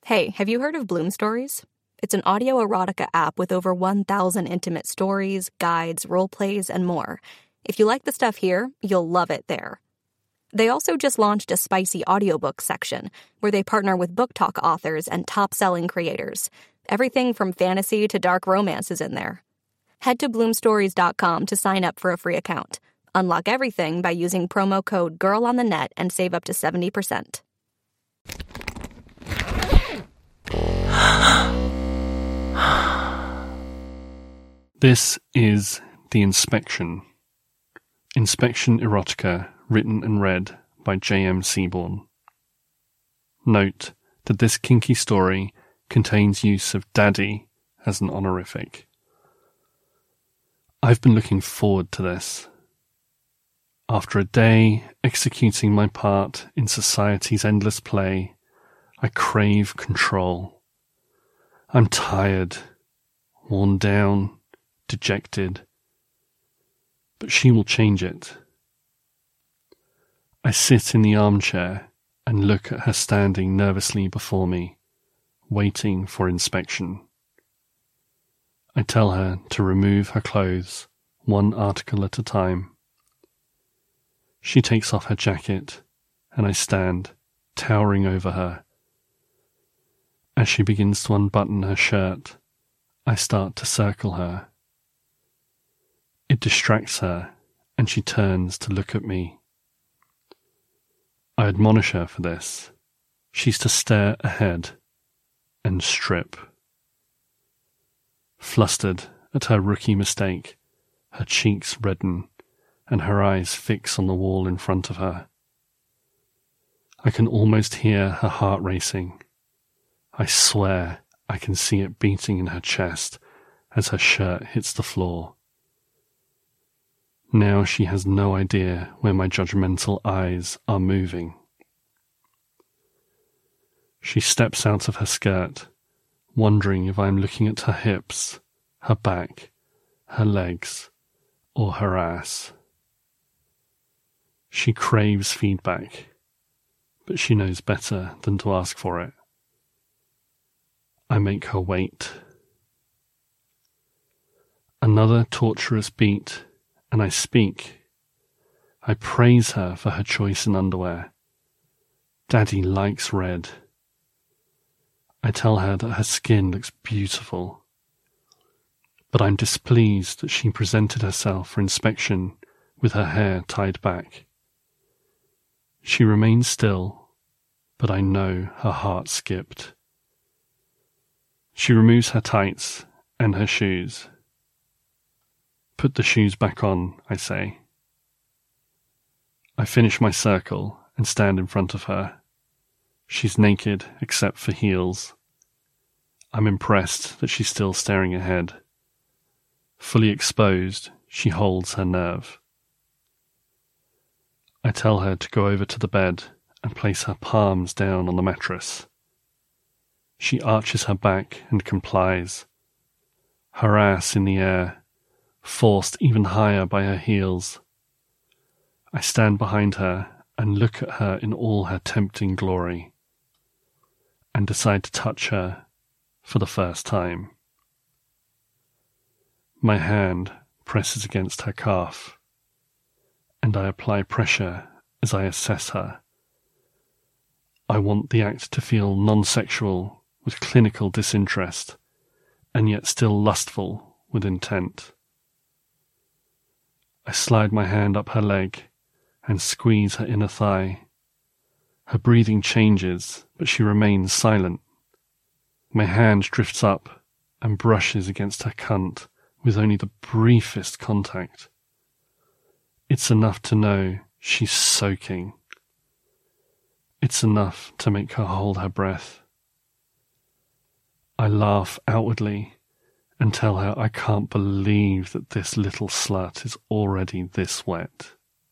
Hey, have you heard of Bloom Stories? It's an audio erotica app with over 1,000 intimate stories, guides, role plays, and more. If you like the stuff here, you'll love it there. They also just launched a spicy audiobook section where they partner with book talk authors and top-selling creators. Everything from fantasy to dark romance is in there. Head to bloomstories.com to sign up for a free account. Unlock everything by using promo code GIRLONTHENET and save up to 70%. This is The Inspection. Inspection Erotica, written and read by J.M. Seaborn. Note that this kinky story contains use of daddy as an honorific. I've been looking forward to this. After a day executing my part in society's endless play, I crave control. I'm tired, worn down, dejected, but she will change it. I sit in the armchair and look at her standing nervously before me, waiting for inspection. I tell her to remove her clothes, one article at a time. She takes off her jacket, and I stand, towering over her. As she begins to unbutton her shirt, I start to circle her. It distracts her, and she turns to look at me. I admonish her for this. She's to stare ahead and strip. Flustered at her rookie mistake, her cheeks redden, and her eyes fix on the wall in front of her. I can almost hear her heart racing. I swear I can see it beating in her chest as her shirt hits the floor. Now she has no idea where my judgmental eyes are moving. She steps out of her skirt, wondering if I am looking at her hips, her back, her legs, or her ass. She craves feedback, but she knows better than to ask for it. I make her wait. Another torturous beat, and I speak. I praise her for her choice in underwear. Daddy likes red. I tell her that her skin looks beautiful, but I'm displeased that she presented herself for inspection with her hair tied back. She remains still, but I know her heart skipped. She removes her tights and her shoes. Put the shoes back on, I say. I finish my circle and stand in front of her. She's naked except for heels. I'm impressed that she's still staring ahead. Fully exposed, she holds her nerve. I tell her to go over to the bed and place her palms down on the mattress. She arches her back and complies, her ass in the air, forced even higher by her heels. I stand behind her and look at her in all her tempting glory, and decide to touch her for the first time. My hand presses against her calf, and I apply pressure as I assess her. I want the act to feel non-sexual with clinical disinterest, and yet still lustful with intent. I slide my hand up her leg and squeeze her inner thigh. Her breathing changes, but she remains silent. My hand drifts up and brushes against her cunt with only the briefest contact. It's enough to know she's soaking. It's enough to make her hold her breath. I laugh outwardly and tell her I can't believe that this little slut is already this wet.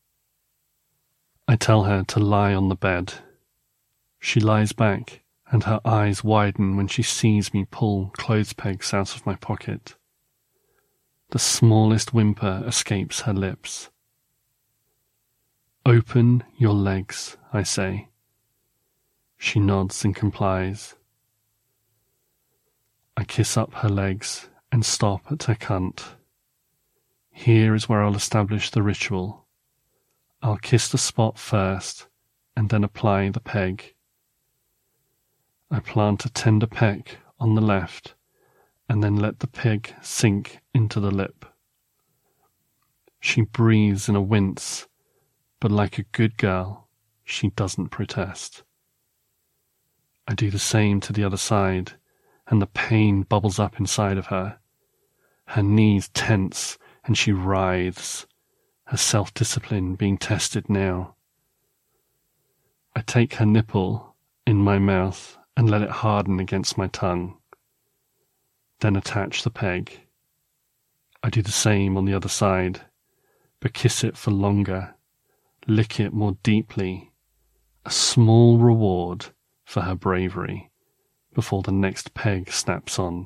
I tell her to lie on the bed. She lies back, and her eyes widen when she sees me pull clothes pegs out of my pocket. The smallest whimper escapes her lips. "Open your legs," I say. She nods and complies. I kiss up her legs and stop at her cunt. Here is where I'll establish the ritual. I'll kiss the spot first and then apply the peg. I plant a tender peck on the left and then let the peg sink into the lip. She breathes in a wince, but like a good girl, she doesn't protest. I do the same to the other side, and the pain bubbles up inside of her. Her knees tense, and she writhes, her self-discipline being tested now. I take her nipple in my mouth and let it harden against my tongue, then attach the peg. I do the same on the other side, but kiss it for longer, lick it more deeply, a small reward for her bravery before the next peg snaps on.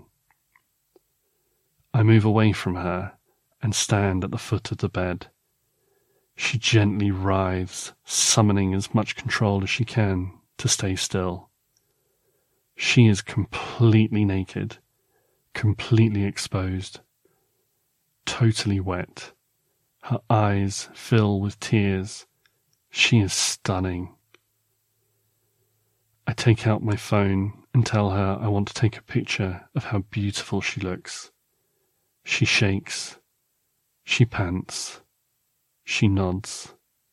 I move away from her and stand at the foot of the bed. She gently writhes, summoning as much control as she can to stay still. She is completely naked, completely exposed, totally wet. Her eyes fill with tears. She is stunning. I take out my phone and tell her I want to take a picture of how beautiful she looks. She shakes. She pants. She nods.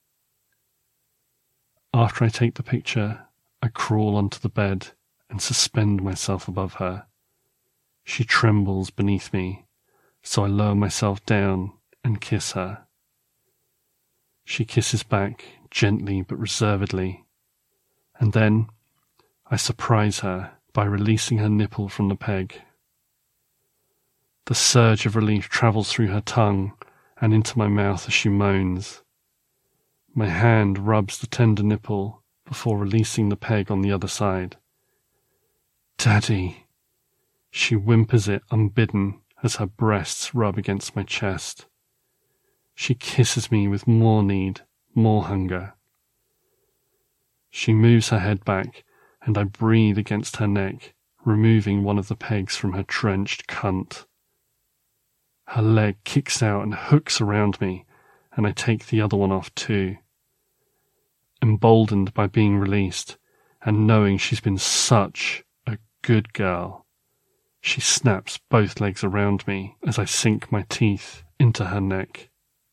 After I take the picture, I crawl onto the bed and suspend myself above her. She trembles beneath me, so I lower myself down and kiss her. She kisses back gently but reservedly, and then I surprise her by releasing her nipple from the peg. The surge of relief travels through her tongue and into my mouth as she moans. My hand rubs the tender nipple before releasing the peg on the other side. "Daddy!" She whimpers it unbidden as her breasts rub against my chest. She kisses me with more need, more hunger. She moves her head back, and I breathe against her neck, removing one of the pegs from her drenched cunt. Her leg kicks out and hooks around me, and I take the other one off too. Emboldened by being released, and knowing she's been such a good girl, she snaps both legs around me as I sink my teeth into her neck.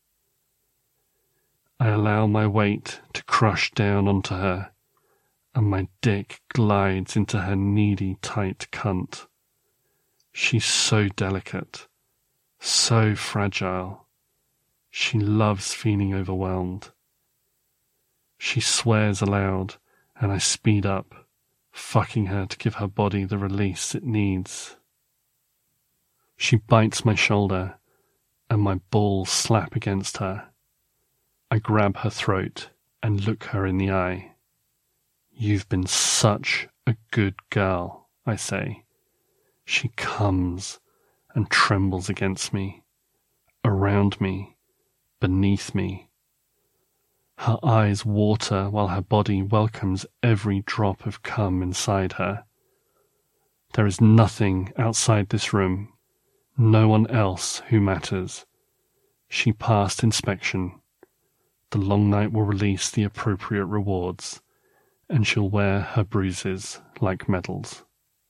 I allow my weight to crush down onto her, and my dick glides into her needy, tight cunt. She's so delicate, so fragile. She loves feeling overwhelmed. She swears aloud, and I speed up, fucking her to give her body the release it needs. She bites my shoulder, and my balls slap against her. I grab her throat and look her in the eye. "You've been such a good girl," I say. She comes and trembles against me, around me, beneath me. Her eyes water while her body welcomes every drop of cum inside her. There is nothing outside this room, no one else who matters. She passed inspection. The long night will release the appropriate rewards, and she'll wear her bruises like medals.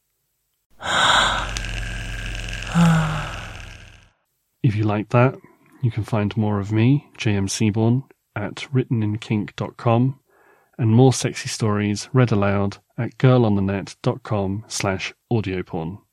If you like that, you can find more of me, JM Seaborn, at writteninKink.com, and more sexy stories read aloud at girlonthenet.com/audioporn.